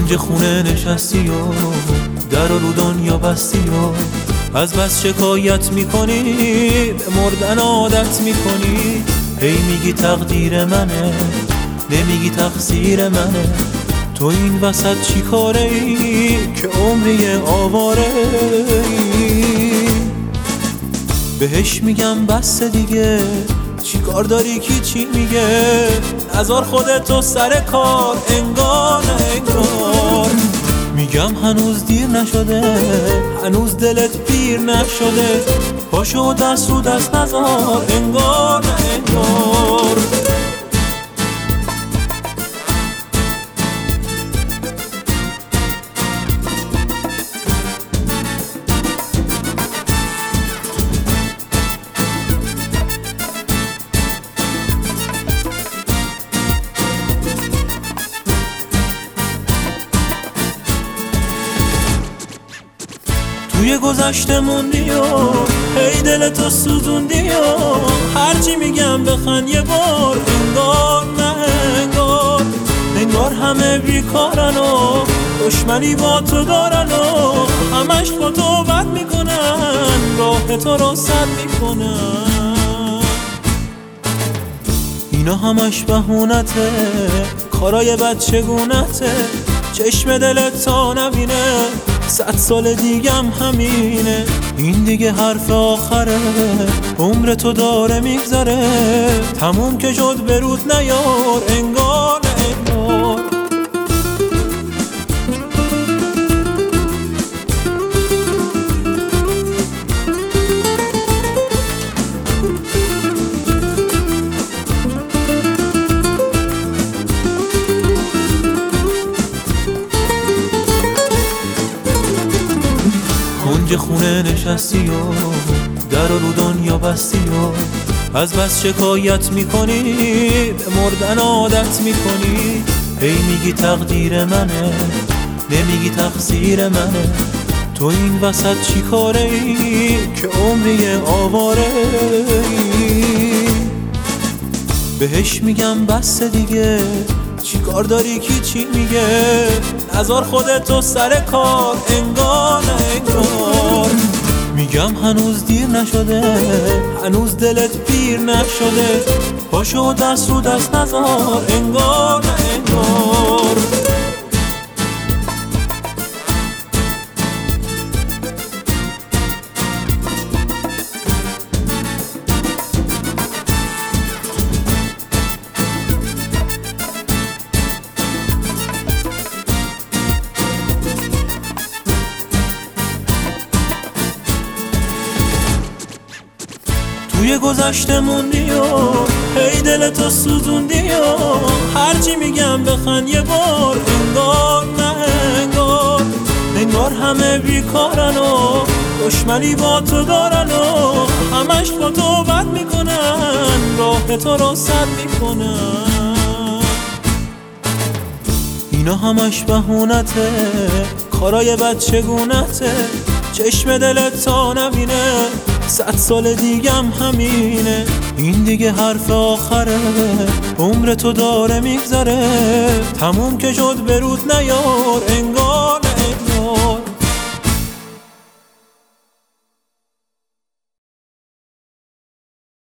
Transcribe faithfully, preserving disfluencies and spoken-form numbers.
کنج خونه نشستی و در رو دنیا بستی و از بس شکایت میکنی به مردن عادت میکنی. هی میگی تقدیر منه، نمیگی تقصیر منه. تو این وسط چی کاره ای که عمری آواره ای؟ بهش میگم بس دیگه، چی کار داری کی چی میگه؟ نذار خودتو سر کار، انگار نه انگار. میگم هنوز دیر نشده، هنوز دلت پیر نشده. پاشو دست رو دست نذار، انگار نه انگار. توی گذشته موندی و هی دلتو سوزوندی و هرچی میگم بخند یه بار، انگار نه انگار. انگار همه بیکارن و دشمنی با تو دارن و همش با تو بد میکنن، راه تو رو سد میکنن. اینا همش بهونته، کارای بچگونته. چشم دلت تا نبینه، صد سال دیگم همینه. این دیگه حرف آخره، عمر تو داره میگذره. تموم که شد برود نیار، انگار نه انگار. کنج خونه نشستی و در رو دنیا بستی و از بس شکایت میکنی به مردن عادت میکنی. هی میگی تقدیر منه، نمیگی تقصیر منه. تو این وسط چی کاره ای که عمری آواره ای؟ بهش میگم بس دیگه، چی کار داری کی چی میگه؟ نذار خودتو سر کار، انگار نه انگار. میگم هنوز دیر نشده، هنوز دلت پیر نشده. پاشو دست رو دست نذار، انگار نه انگار. توی گذشته موندی و هی دلتو سوزوندی و هرچی میگم بخند یه بار، انگار نه انگار. انگار همه بیکارن و دشمنی با تو دارن و همش با تو بد میکنن، راه تو رو سد میکنن. اینا همش بهونته، کارای بچگونته. چشم دلت تا نبینه، صد سال دیگم همینه. این دیگه حرف آخره، عمر تو داره میگذره. تموم که شد برود نیار، انگار